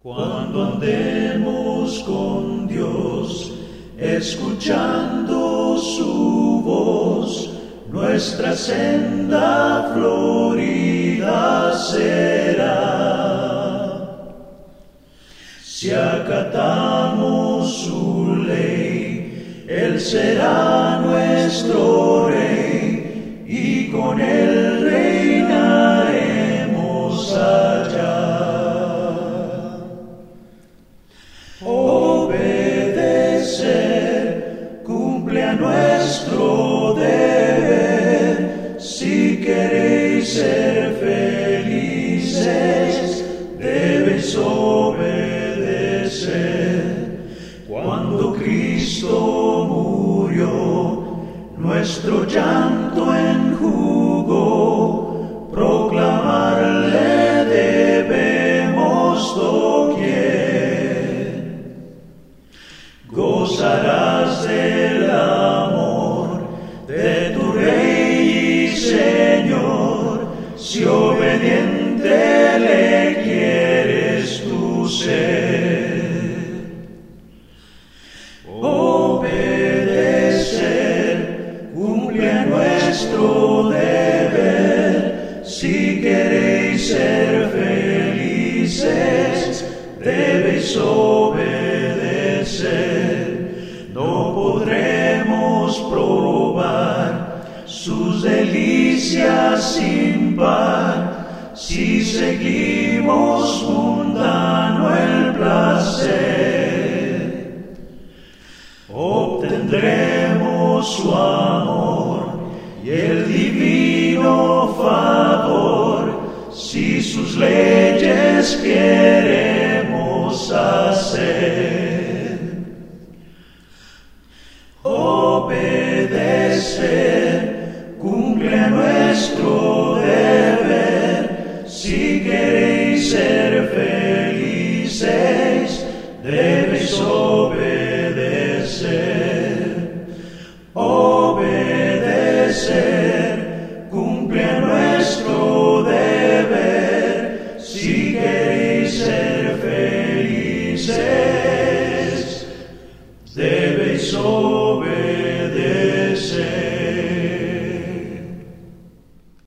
Cuando andemos con Dios, escuchando su voz, nuestra senda florida será. Si acatamos su ley, Él será nuestro Rey, y con Él reinaremos allá. Obedecer cumple a nuestro deber. Si queréis ser felices, debéis obedecer. Cuando Cristo murió, nuestro llanto enjugó, proclamarle debemos doquier. Gozarás del amor de tu Rey y Señor, si obediente le quieres tú ser. Obedecer cumple a nuestro deber. Si queréis ser felices, debéis obedecer. No podremos probar sus delicias sin par, si seguimos mundano el placer. Obtendremos su amor y el divino favor, si sus leyes queremos hacer. Obedecer cumple a nuestro deber. Si queréis ser felices, debéis obedecer.